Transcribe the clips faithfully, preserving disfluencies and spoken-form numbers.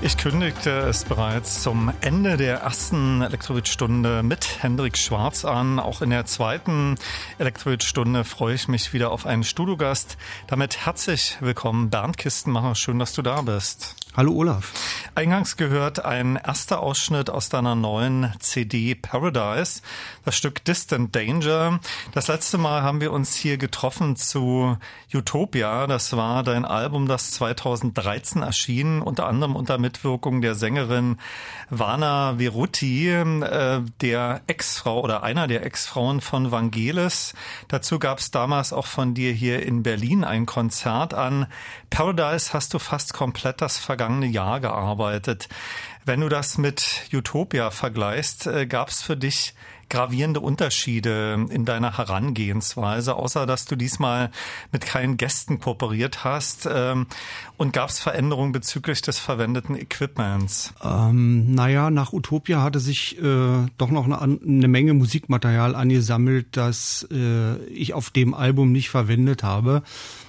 Ich kündigte es bereits zum Ende der ersten Elektrobeat-Stunde mit Hendrik Schwarz an. Auch in der zweiten Elektrobeat-Stunde freue ich mich wieder auf einen Studiogast. Damit herzlich willkommen, Bernd Kistenmacher. Schön, dass du da bist. Hallo Olaf. Eingangs gehört ein erster Ausschnitt aus deiner neuen C D Paradise, das Stück Distant Danger. Das letzte Mal haben wir uns hier getroffen zu Utopia. Das war dein Album, das zweitausenddreizehn erschien, unter anderem unter Mitwirkung der Sängerin Vana Viruti, äh, der Ex-Frau oder einer der Ex-Frauen von Vangelis. Dazu gab es damals auch von dir hier in Berlin ein Konzert. An Paradise hast du fast komplett das vergangene Jahr gearbeitet. Wenn du das mit Utopia vergleichst, äh, gab es für dich gravierende Unterschiede in deiner Herangehensweise, außer dass du diesmal mit keinen Gästen kooperiert hast, ähm, und gab es Veränderungen bezüglich des verwendeten Equipments? Ähm, naja, nach Utopia hatte sich äh, doch noch eine, eine Menge Musikmaterial angesammelt, das äh, ich auf dem Album nicht verwendet habe,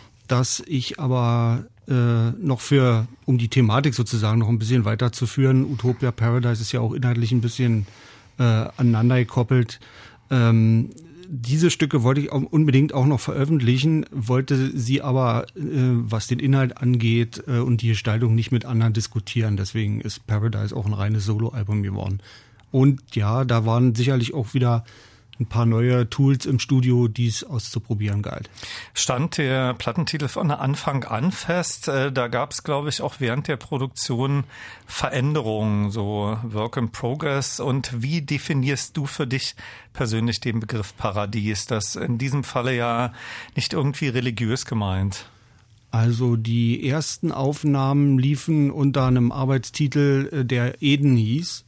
das ich aber äh, noch für, um die Thematik sozusagen noch ein bisschen weiterzuführen, Utopia Paradise ist ja auch inhaltlich ein bisschen Äh, aneinander gekoppelt. Ähm, diese Stücke wollte ich auch unbedingt auch noch veröffentlichen, wollte sie aber, äh, was den Inhalt angeht äh, und die Gestaltung, nicht mit anderen diskutieren. Deswegen ist Paradise auch ein reines Soloalbum geworden. Und ja, da waren sicherlich auch wieder ein paar neue Tools im Studio, die es auszuprobieren galt. Stand der Plattentitel von Anfang an fest? Da gab es, glaube ich, auch während der Produktion Veränderungen, so Work in Progress. Und wie definierst du für dich persönlich den Begriff Paradies? Das in diesem Falle ja nicht irgendwie religiös gemeint. Also die ersten Aufnahmen liefen unter einem Arbeitstitel, der Eden hieß.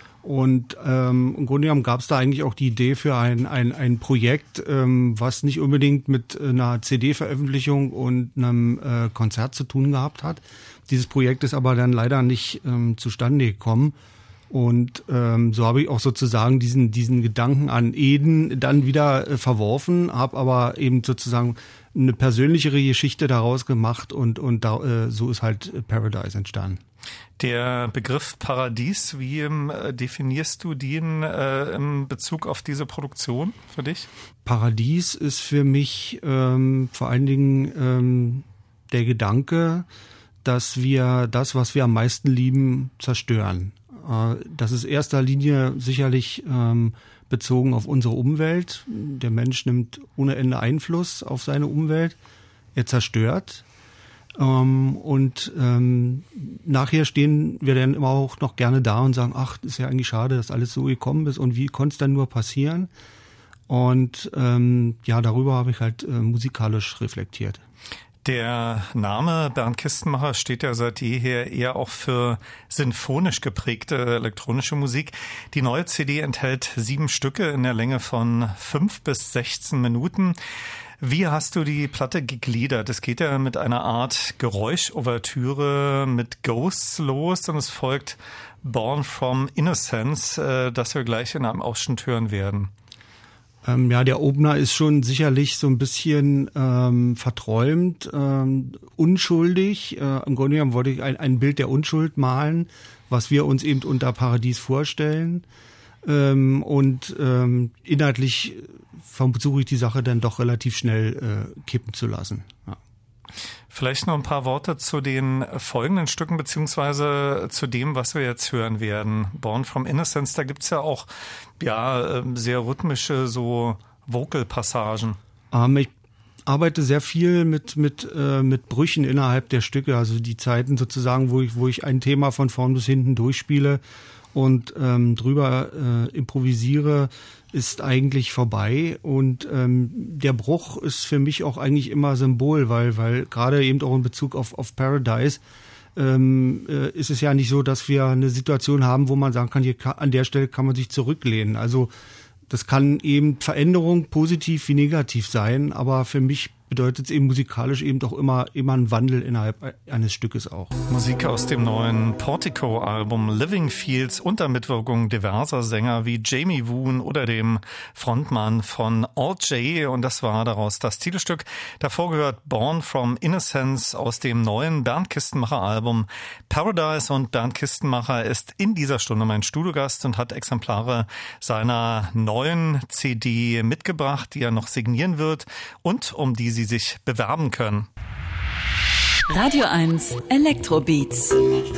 Und ähm, im Grunde genommen gab es da eigentlich auch die Idee für ein ein, ein Projekt, ähm, was nicht unbedingt mit einer C D-Veröffentlichung und einem äh, Konzert zu tun gehabt hat. Dieses Projekt ist aber dann leider nicht ähm, zustande gekommen. Und ähm, so habe ich auch sozusagen diesen diesen Gedanken an Eden dann wieder äh, verworfen, habe aber eben sozusagen eine persönlichere Geschichte daraus gemacht und und da, äh, so ist halt Paradise entstanden. Der Begriff Paradies, wie ähm, definierst du den äh, in Bezug auf diese Produktion für dich? Paradies ist für mich ähm, vor allen Dingen ähm, der Gedanke, dass wir das, was wir am meisten lieben, zerstören. Äh, das ist in erster Linie sicherlich ähm, bezogen auf unsere Umwelt. Der Mensch nimmt ohne Ende Einfluss auf seine Umwelt. Er zerstört. Ähm, und ähm, nachher stehen wir dann immer auch noch gerne da und sagen, ach, ist ja eigentlich schade, dass alles so gekommen ist und wie konnte es dann nur passieren? Und ähm, ja, darüber habe ich halt äh, musikalisch reflektiert. Der Name Bernd Kistenmacher steht ja seit jeher eher auch für sinfonisch geprägte elektronische Musik. Die neue C D enthält sieben Stücke in der Länge von fünf bis sechzehn Minuten. Wie hast du die Platte gegliedert? Es geht ja mit einer Art Geräusch-Ouvertüre mit Ghosts los und es folgt Born from Innocence, das wir gleich in einem Ausschnitt hören werden. Ähm, ja, der Opener ist schon sicherlich so ein bisschen ähm, verträumt, ähm, unschuldig. Äh, Im Grunde genommen wollte ich ein, ein Bild der Unschuld malen, was wir uns eben unter Paradies vorstellen. Ähm, und ähm, inhaltlich versuche ich die Sache dann doch relativ schnell äh, kippen zu lassen. Ja. Vielleicht noch ein paar Worte zu den folgenden Stücken, beziehungsweise zu dem, was wir jetzt hören werden. Born from Innocence, da gibt's ja auch ja sehr rhythmische so Vocal-Passagen. Ähm, ich arbeite sehr viel mit mit äh, mit Brüchen innerhalb der Stücke, also die Zeiten sozusagen, wo ich wo ich ein Thema von vorn bis hinten durchspiele und ähm, drüber äh, improvisiere, ist eigentlich vorbei. Und ähm, der Bruch ist für mich auch eigentlich immer Symbol, weil weil gerade eben auch in Bezug auf auf Paradise ähm, äh, ist es ja nicht so, dass wir eine Situation haben, wo man sagen kann, hier kann, an der Stelle kann man sich zurücklehnen. Also das kann eben Veränderung positiv wie negativ sein, aber für mich bedeutet es eben musikalisch eben doch immer, immer ein Wandel innerhalb eines Stückes auch. Musik aus dem neuen Portico-Album Living Fields unter Mitwirkung diverser Sänger wie Jamie Woon oder dem Frontmann von Alt J. Und das war daraus das Titelstück. Davor gehört Born from Innocence aus dem neuen Bernd Kistenmacher-Album Paradise. Und Bernd Kistenmacher ist in dieser Stunde mein Studiogast und hat Exemplare seiner neuen C D mitgebracht, die er noch signieren wird und um die Sie sich bewerben können. Radio eins Elektrobeats.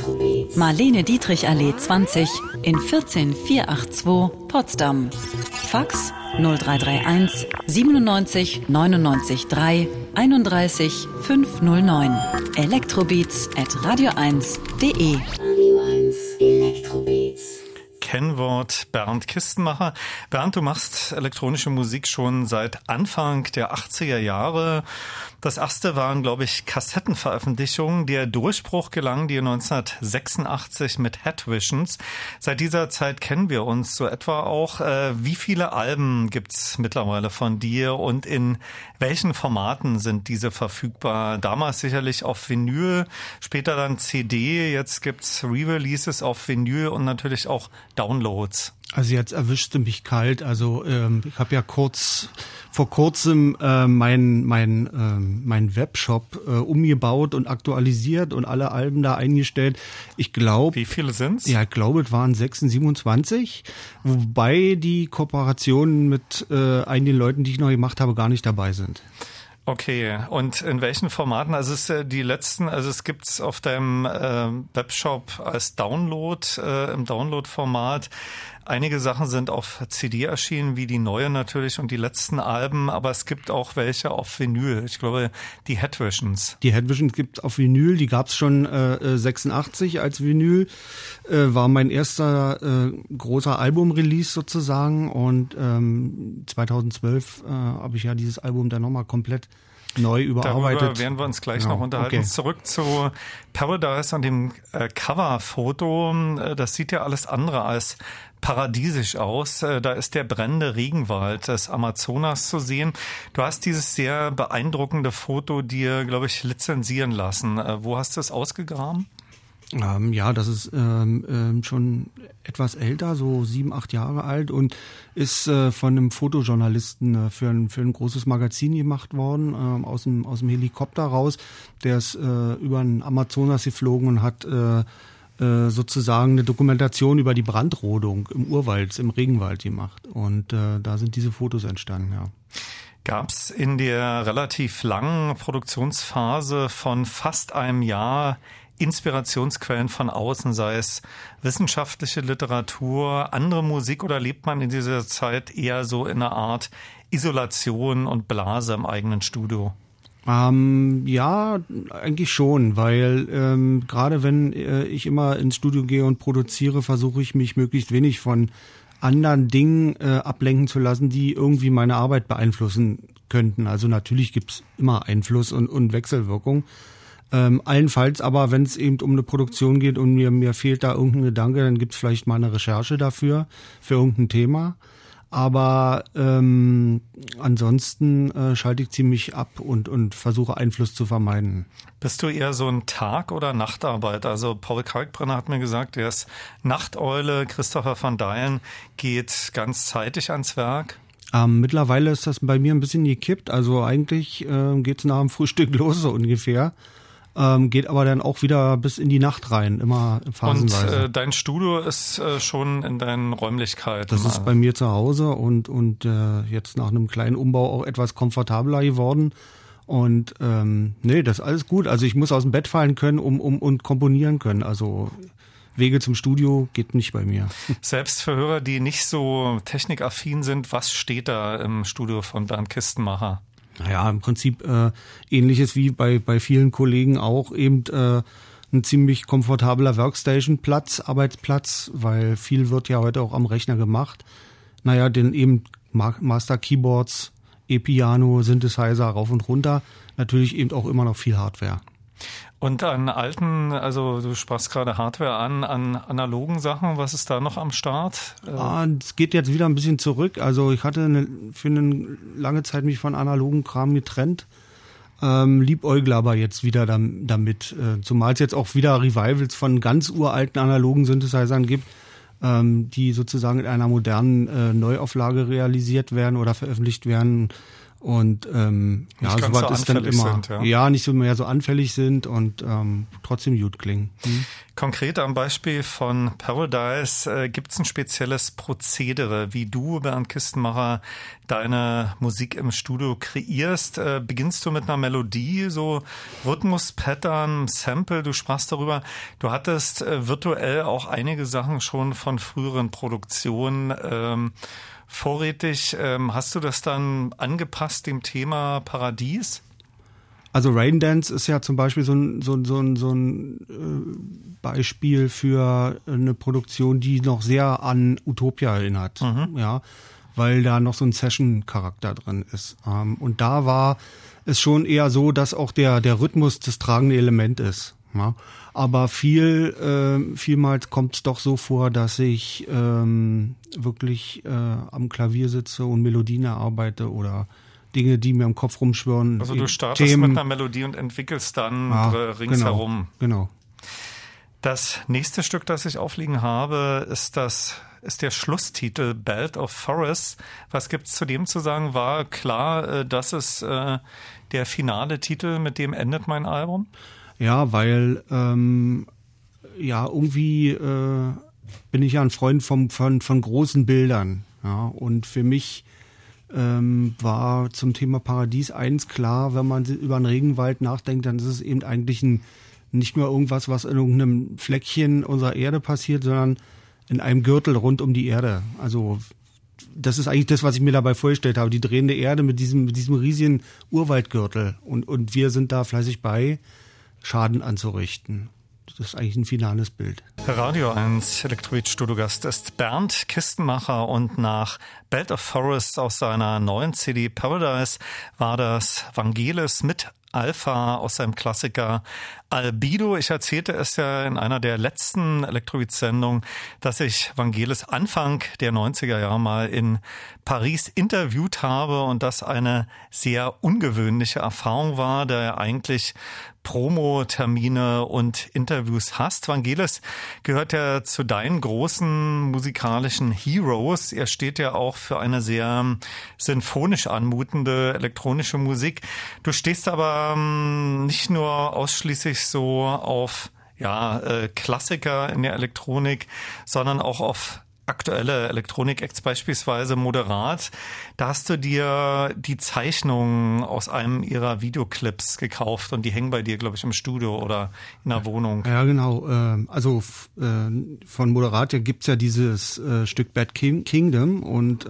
Marlene Dietrich Allee zwanzig in vierzehn vierhundertzweiundachtzig Potsdam. Fax null drei drei eins siebenundneunzig neunundneunzig drei einunddreißig fünfhundertneun. Elektrobeats at radio eins punkt de. Radio eins Elektrobeats. Kennwort Bernd Kistenmacher. Bernd, du machst elektronische Musik schon seit Anfang der achtziger Jahre. Das erste waren, glaube ich, Kassettenveröffentlichungen. Der Durchbruch gelang dir neunzehnhundertsechsundachtzig mit Head Visions. Seit dieser Zeit kennen wir uns so etwa auch. Äh, wie viele Alben gibt's mittlerweile von dir und in welchen Formaten sind diese verfügbar? Damals sicherlich auf Vinyl, später dann C D. Jetzt gibt's Re-Releases auf Vinyl und natürlich auch Downloads. Also jetzt erwischte mich kalt. Also ähm, ich habe ja kurz vor kurzem äh, mein mein ähm, mein Webshop äh, umgebaut und aktualisiert und alle Alben da eingestellt. Ich glaube, wie viele sind's? Ja, ich glaube, es waren sechsundsiebenundzwanzig, wobei die Kooperationen mit äh, einigen Leuten, die ich noch gemacht habe, gar nicht dabei sind. Okay, und in welchen Formaten? Also es ist die letzten, also es gibt's auf deinem äh, Webshop als Download, äh, im Download-Format. Einige Sachen sind auf C D erschienen, wie die neue natürlich und die letzten Alben, aber es gibt auch welche auf Vinyl. Ich glaube, die Head Visions. Die Head Visions gibt's auf Vinyl, die gab's schon äh, sechsundachtzig als Vinyl. Äh, war mein erster äh, großer Album-Release sozusagen und ähm, zweitausendzwölf äh, habe ich ja dieses Album dann nochmal komplett neu überarbeitet. Darüber werden wir uns gleich genau. noch unterhalten. Okay. Zurück zu Paradise und dem äh, Coverfoto. Äh, das sieht ja alles andere als paradiesisch aus. Äh, da ist der brennende Regenwald des Amazonas zu sehen. Du hast dieses sehr beeindruckende Foto dir, glaube ich, lizenzieren lassen. Äh, wo hast du es ausgegraben? Ähm, ja, das ist ähm, ähm, schon etwas älter, so sieben, acht Jahre alt und ist äh, von einem Fotojournalisten äh, für, ein, für ein großes Magazin gemacht worden, äh, aus, dem, aus dem Helikopter raus. Der ist äh, über den Amazonas geflogen und hat äh, äh, sozusagen eine Dokumentation über die Brandrodung im Urwald, im Regenwald gemacht. Und äh, da sind diese Fotos entstanden, ja. Gab's in der relativ langen Produktionsphase von fast einem Jahr Inspirationsquellen von außen, sei es wissenschaftliche Literatur, andere Musik, oder lebt man in dieser Zeit eher so in einer Art Isolation und Blase im eigenen Studio? Ähm, ja, eigentlich schon, weil ähm, gerade wenn äh, ich immer ins Studio gehe und produziere, versuche ich mich möglichst wenig von anderen Dingen äh, ablenken zu lassen, die irgendwie meine Arbeit beeinflussen könnten. Also natürlich gibt's immer Einfluss und, und Wechselwirkung. Ähm, allenfalls aber, wenn es eben um eine Produktion geht und mir, mir fehlt da irgendein Gedanke, dann gibt es vielleicht mal eine Recherche dafür, für irgendein Thema. Aber ähm, ansonsten äh, schalte ich ziemlich ab und, und versuche Einfluss zu vermeiden. Bist du eher so ein Tag- oder Nachtarbeiter? Also Paul Kalkbrenner hat mir gesagt, er ist Nachteule. Christopher van Dalen geht ganz zeitig ans Werk. Ähm, mittlerweile ist das bei mir ein bisschen gekippt. Also eigentlich äh, geht es nach dem Frühstück los so ungefähr. Ähm, geht aber dann auch wieder bis in die Nacht rein, immer phasenweise. Und äh, dein Studio ist äh, schon in deinen Räumlichkeiten? Das ist bei mir zu Hause und, und äh, jetzt nach einem kleinen Umbau auch etwas komfortabler geworden. Und ähm, nee, das ist alles gut. Also ich muss aus dem Bett fallen können um, um, und komponieren können. Also Wege zum Studio geht nicht bei mir. Selbst für Hörer, die nicht so technikaffin sind, was steht da im Studio von Bernd Kistenmacher? Naja, im Prinzip äh, ähnliches wie bei bei vielen Kollegen auch, eben äh, ein ziemlich komfortabler Workstation-Platz, Arbeitsplatz, weil viel wird ja heute auch am Rechner gemacht. Naja, denn eben Master-Keyboards, E-Piano, Synthesizer rauf und runter, natürlich eben auch immer noch viel Hardware. Und an alten, also du sprachst gerade Hardware an, an analogen Sachen, was ist da noch am Start? Ah, es geht jetzt wieder ein bisschen zurück. Also ich hatte eine, für eine lange Zeit mich von analogen Kram getrennt. Ähm, liebäugle aber jetzt wieder dam- damit, äh, zumal es jetzt auch wieder Revivals von ganz uralten analogen Synthesizern gibt, ähm, die sozusagen in einer modernen äh, Neuauflage realisiert werden oder veröffentlicht werden. Und ähm, ja, nicht ganz sowas so ist dann anfällig immer sind, ja. ja nicht so mehr so anfällig sind und ähm, trotzdem gut klingen. Hm. Konkret am Beispiel von Paradise äh, gibt es ein spezielles Prozedere, wie du, Bernd Kistenmacher, deine Musik im Studio kreierst. Äh, beginnst du mit einer Melodie, so Rhythmus, Pattern, Sample, du sprachst darüber, du hattest äh, virtuell auch einige Sachen schon von früheren Produktionen ähm, vorrätig. Ähm, hast du das dann angepasst dem Thema Paradies? Also Raindance ist ja zum Beispiel so ein, so ein, so ein, so ein äh, Beispiel für eine Produktion, die noch sehr an Utopia erinnert, mhm. ja, weil da noch so ein Session-Charakter drin ist. Ähm, und da war es schon eher so, dass auch der, der Rhythmus das tragende Element ist. Ja. Aber viel, äh, vielmals kommt es doch so vor, dass ich ähm, wirklich äh, am Klavier sitze und Melodien erarbeite oder Dinge, die mir im Kopf rumschwirren. Also du startest Themen. mit einer Melodie und entwickelst dann ja, ringsherum. Genau, genau. Das nächste Stück, das ich aufliegen habe, ist das ist der Schlusstitel Belt of Forests. Was gibt's zu dem zu sagen? War klar, das ist äh, der finale Titel, mit dem endet mein Album? Ja, weil ähm, ja irgendwie äh, bin ich ja ein Freund vom, von, von großen Bildern. Ja, und für mich ähm, war zum Thema Paradies eins klar, wenn man über einen Regenwald nachdenkt, dann ist es eben eigentlich ein, nicht nur irgendwas, was in irgendeinem Fleckchen unserer Erde passiert, sondern in einem Gürtel rund um die Erde. Also das ist eigentlich das, was ich mir dabei vorgestellt habe, die drehende Erde mit diesem, mit diesem riesigen Urwaldgürtel. Und, und wir sind da fleißig bei, Schaden anzurichten. Das ist eigentlich ein finales Bild. Radio eins Elektrobeat-Studiogast ist Bernd Kistenmacher und nach Belt of Forests aus seiner neuen C D Paradise war das Vangelis mit Alpha aus seinem Klassiker Albedo. Ich erzählte es ja in einer der letzten Elektrobeat-Sendungen, dass ich Vangelis Anfang der neunziger Jahre mal in Paris interviewt habe und das eine sehr ungewöhnliche Erfahrung war, da er eigentlich Promo-Termine und Interviews hast. Vangelis gehört ja zu deinen großen musikalischen Heroes. Er steht ja auch für eine sehr sinfonisch anmutende elektronische Musik. Du stehst aber ähm, nicht nur ausschließlich so auf ja äh, Klassiker in der Elektronik, sondern auch auf aktuelle Elektronik-Acts, beispielsweise Moderat. Da hast du dir die Zeichnungen aus einem ihrer Videoclips gekauft und die hängen bei dir, glaube ich, im Studio oder in der Wohnung. Ja, genau. Also von Moderat gibt's ja dieses Stück Bad Kingdom und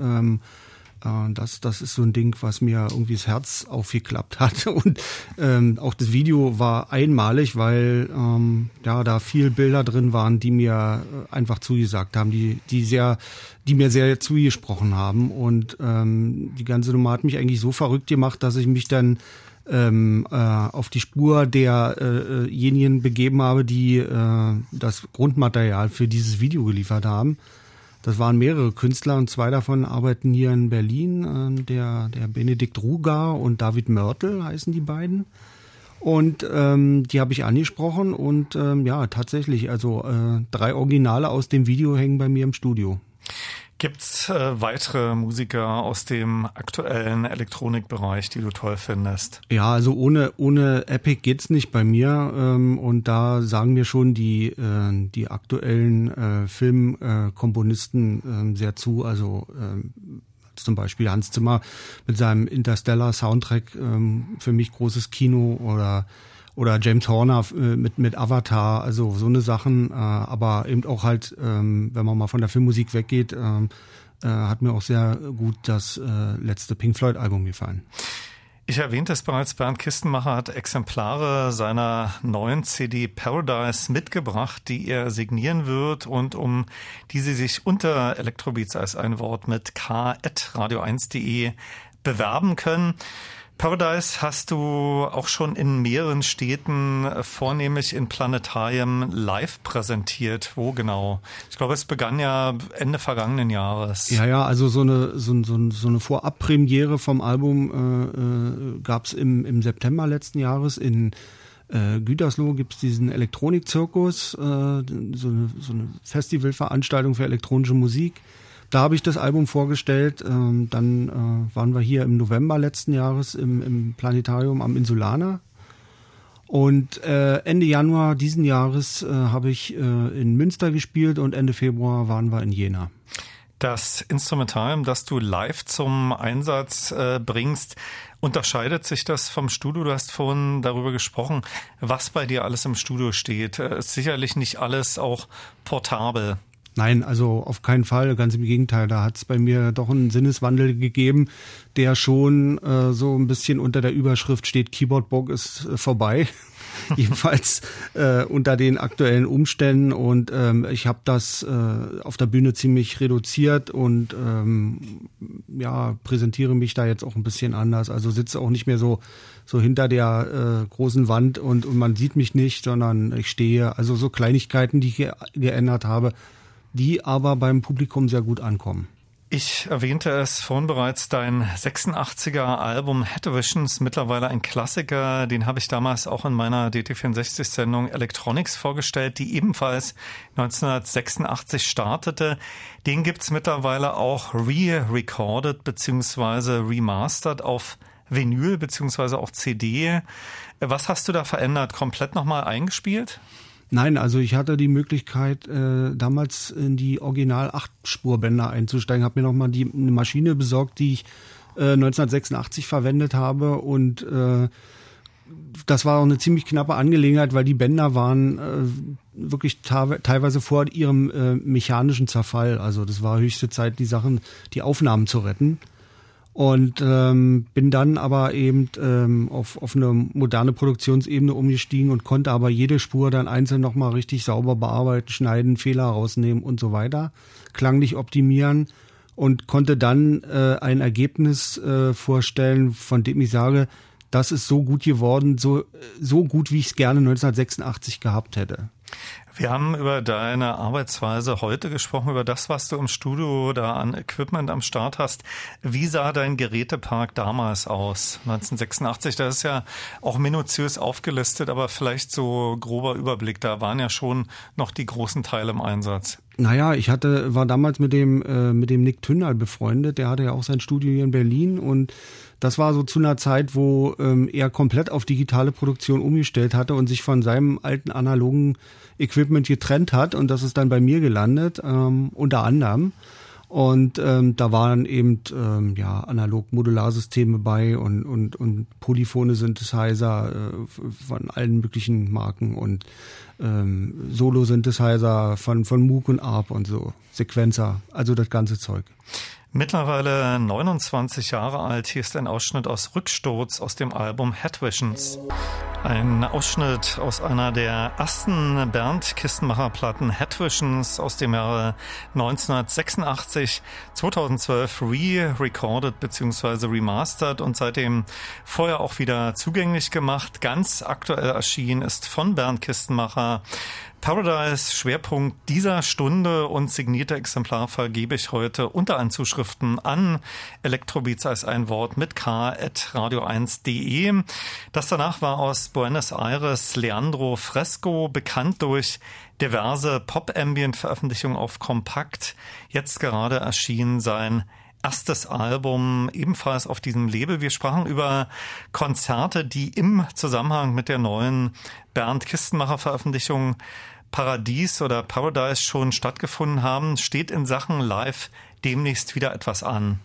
Das, das ist so ein Ding, was mir irgendwie das Herz aufgeklappt hat. Und ähm, auch das Video war einmalig, weil ähm, ja da viel Bilder drin waren, die mir einfach zugesagt haben, die die sehr, die mir sehr zugesprochen haben. Und ähm, die ganze Nummer hat mich eigentlich so verrückt gemacht, dass ich mich dann ähm, äh, auf die Spur derjenigen äh begeben habe, die äh, das Grundmaterial für dieses Video geliefert haben. Das waren mehrere Künstler und zwei davon arbeiten hier in Berlin. Der, der Benedikt Rugar und David Mörtel heißen die beiden. Und ähm, die habe ich angesprochen und ähm, ja, tatsächlich, also äh, drei Originale aus dem Video hängen bei mir im Studio. Gibt's äh, weitere Musiker aus dem aktuellen Elektronikbereich, die du toll findest? Ja, also ohne ohne Epic geht's nicht bei mir ähm, und da sagen mir schon die äh, die aktuellen äh, Filmkomponisten äh, sehr zu. Also äh, zum Beispiel Hans Zimmer mit seinem Interstellar Soundtrack, äh, für mich großes Kino, oder Oder James Horner äh, mit mit Avatar, also so eine Sachen, äh, aber eben auch halt, ähm, wenn man mal von der Filmmusik weggeht, ähm, äh, hat mir auch sehr gut das äh, letzte Pink Floyd Album gefallen. Ich erwähnte es bereits, Bernd Kistenmacher hat Exemplare seiner neuen C D Paradise mitgebracht, die er signieren wird und um die Sie sich unter Elektrobeats als ein Wort mit k at radio eins punkt de bewerben können. Paradise hast du auch schon in mehreren Städten, vornehmlich in Planetarien, live präsentiert. Wo genau? Ich glaube, es begann ja Ende vergangenen Jahres. Ja, ja, also so eine so, so, so eine Vorabpremiere vom Album äh, äh, gab es im, im September letzten Jahres. In äh, Gütersloh gibt es diesen Elektronikzirkus, äh, so, eine, so eine Festivalveranstaltung für elektronische Musik. Da habe ich das Album vorgestellt. Ähm, dann äh, waren wir hier im November letzten Jahres im, im Planetarium am Insulaner. Und äh, Ende Januar diesen Jahres äh, habe ich äh, in Münster gespielt und Ende Februar waren wir in Jena. Das Instrumentarium, das du live zum Einsatz äh, bringst, unterscheidet sich das vom Studio? Du hast vorhin darüber gesprochen, was bei dir alles im Studio steht. Äh, ist sicherlich nicht alles auch portabel. Nein, also auf keinen Fall, ganz im Gegenteil. Da hat es bei mir doch einen Sinneswandel gegeben, der schon äh, so ein bisschen unter der Überschrift steht, Keyboard-Bock ist äh, vorbei. Jedenfalls äh, unter den aktuellen Umständen. Und ähm, ich habe das äh, auf der Bühne ziemlich reduziert und ähm, ja, präsentiere mich da jetzt auch ein bisschen anders. Also sitze auch nicht mehr so so hinter der äh, großen Wand und, und man sieht mich nicht, sondern ich stehe. Also so Kleinigkeiten, die ich ge- geändert habe, die aber beim Publikum sehr gut ankommen. Ich erwähnte es vorhin bereits, dein sechsundachtziger Album Head Visions, mittlerweile ein Klassiker, den habe ich damals auch in meiner D T vierundsechzig-Sendung Electronics vorgestellt, die ebenfalls neunzehnhundertsechsundachtzig startete. Den gibt's mittlerweile auch re-recorded bzw. remastered auf Vinyl bzw. auch C D. Was hast du da verändert? Komplett nochmal eingespielt? Nein, also ich hatte die Möglichkeit, äh, damals in die Original-acht-Spur-Bänder einzusteigen, habe mir nochmal die eine Maschine besorgt, die ich äh, neunzehnhundertsechsundachtzig verwendet habe und äh, das war auch eine ziemlich knappe Angelegenheit, weil die Bänder waren äh, wirklich ta- teilweise vor ihrem äh, mechanischen Zerfall. Also das war höchste Zeit, die Sachen, die Aufnahmen zu retten. Und ähm, bin dann aber eben ähm, auf, auf eine moderne Produktionsebene umgestiegen und konnte aber jede Spur dann einzeln nochmal richtig sauber bearbeiten, schneiden, Fehler rausnehmen und so weiter, klanglich optimieren und konnte dann äh, ein Ergebnis äh, vorstellen, von dem ich sage, das ist so gut geworden, so, so gut, wie ich es gerne neunzehnhundertsechsundachtzig gehabt hätte. Wir haben über deine Arbeitsweise heute gesprochen, über das, was du im Studio da an Equipment am Start hast. Wie sah dein Gerätepark damals aus, neunzehnhundertsechsundachtzig? Das ist ja auch minutiös aufgelistet, aber vielleicht so grober Überblick. Da waren ja schon noch die großen Teile im Einsatz. Naja, ich hatte, war damals mit dem, äh, mit dem Nick Tünnal befreundet. Der hatte ja auch sein Studio hier in Berlin und das war so zu einer Zeit, wo ähm, er komplett auf digitale Produktion umgestellt hatte und sich von seinem alten analogen Equipment getrennt hat und das ist dann bei mir gelandet, ähm, unter anderem. Und ähm, da waren eben ähm, ja analog Modularsysteme bei und und und polyphone Synthesizer äh, von allen möglichen Marken und ähm, Solo-Synthesizer von von Moog und Arp und so, Sequenzer, also das ganze Zeug. Mittlerweile neunundzwanzig Jahre alt. Hier ist ein Ausschnitt aus Rücksturz aus dem Album Head Visions. Ein Ausschnitt aus einer der ersten Bernd Kistenmacher-Platten Head Visions aus dem Jahre neunzehnhundertsechsundachtzig, zweitausendzwölf re-recorded bzw. remastered und seitdem vorher auch wieder zugänglich gemacht. Ganz aktuell erschienen ist von Bernd Kistenmacher Paradise, Schwerpunkt dieser Stunde und signierte Exemplar vergebe ich heute unter an Zuschriften an Electrobeats als ein Wort mit k at radio eins punkt de. Das danach war aus Buenos Aires Leandro Fresco, bekannt durch diverse Pop-Ambient-Veröffentlichungen auf Kompakt. Jetzt gerade erschien sein erstes Album ebenfalls auf diesem Label. Wir sprachen über Konzerte, die im Zusammenhang mit der neuen Bernd Kistenmacher Veröffentlichung Paradies oder Paradise schon stattgefunden haben. Steht in Sachen Live demnächst wieder etwas an?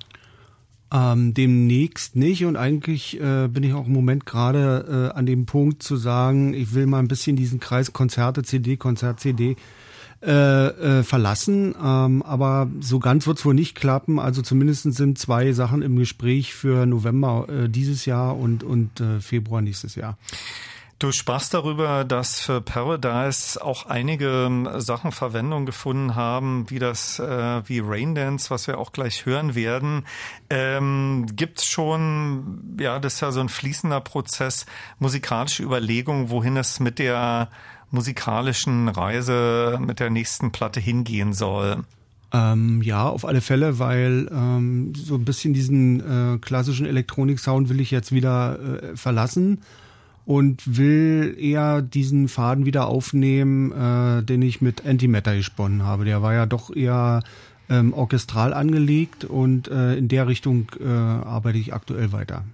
Ähm, demnächst nicht und eigentlich äh, bin ich auch im Moment gerade äh, an dem Punkt zu sagen, ich will mal ein bisschen diesen Kreis Konzerte, C D, Konzert, C D Äh, äh, verlassen, ähm, aber so ganz wird's wohl nicht klappen. Also zumindest sind zwei Sachen im Gespräch für November äh, dieses Jahr und und äh, Februar nächstes Jahr. Du sprachst darüber, dass für Paradise auch einige Sachen Verwendung gefunden haben, wie das, äh, wie Raindance, was wir auch gleich hören werden. Ähm, gibt's schon, ja, das ist ja so ein fließender Prozess, musikalische Überlegungen, wohin es mit der musikalischen Reise, mit der nächsten Platte hingehen soll? Ähm, ja, auf alle Fälle, weil ähm, so ein bisschen diesen äh, klassischen Elektronik-Sound will ich jetzt wieder äh, verlassen. Und will eher diesen Faden wieder aufnehmen, äh, den ich mit Antimatter gesponnen habe. Der war ja doch eher ähm, orchestral angelegt und äh, in der Richtung äh, arbeite ich aktuell weiter.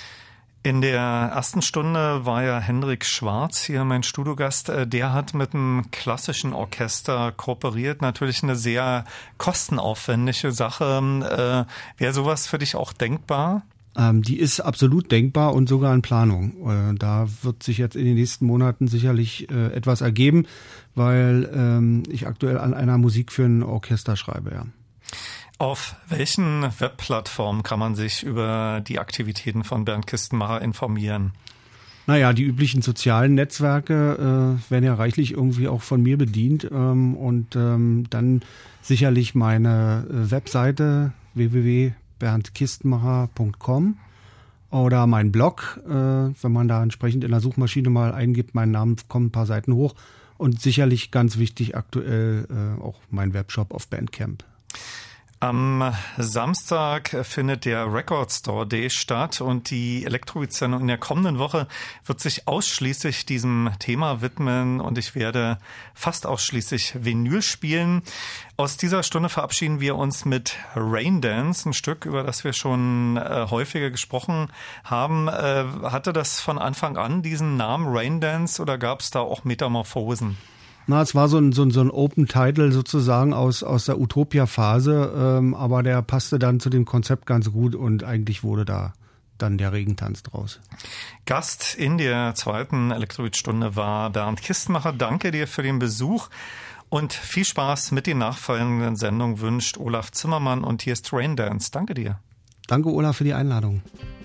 In der ersten Stunde war ja Hendrik Schwarz hier, mein Studiogast. Der hat mit einem klassischen Orchester kooperiert. Natürlich eine sehr kostenaufwendige Sache. Äh, wäre sowas für dich auch denkbar? Ähm, die ist absolut denkbar und sogar in Planung. Äh, da wird sich jetzt in den nächsten Monaten sicherlich äh, etwas ergeben, weil ähm, ich aktuell an einer Musik für ein Orchester schreibe. Ja. Auf welchen Webplattformen kann man sich über die Aktivitäten von Bernd Kistenmacher informieren? Naja, die üblichen sozialen Netzwerke äh, werden ja reichlich irgendwie auch von mir bedient. Ähm, und ähm, dann sicherlich meine äh, Webseite w w w punkt bernd kistenmacher punkt com oder mein Blog. Äh, wenn man da entsprechend in der Suchmaschine mal eingibt, meinen Namen, kommen ein paar Seiten hoch. Und sicherlich ganz wichtig aktuell äh, auch mein Webshop auf Bandcamp. Am Samstag findet der Record Store Day statt und die Elektrobeat-Sendung in der kommenden Woche wird sich ausschließlich diesem Thema widmen und ich werde fast ausschließlich Vinyl spielen. Aus dieser Stunde verabschieden wir uns mit Raindance, ein Stück, über das wir schon äh, häufiger gesprochen haben. Äh, hatte das von Anfang an diesen Namen Raindance oder gab es da auch Metamorphosen? Na, es war so ein, so ein, so ein Open Title sozusagen aus, aus der Utopia-Phase, ähm, aber der passte dann zu dem Konzept ganz gut und eigentlich wurde da dann der Regentanz draus. Gast in der zweiten Elektrobeat-Stunde war Bernd Kistenmacher. Danke dir für den Besuch und viel Spaß mit den nachfolgenden Sendungen wünscht Olaf Zimmermann und hier ist Raindance. Danke dir. Danke, Olaf, für die Einladung.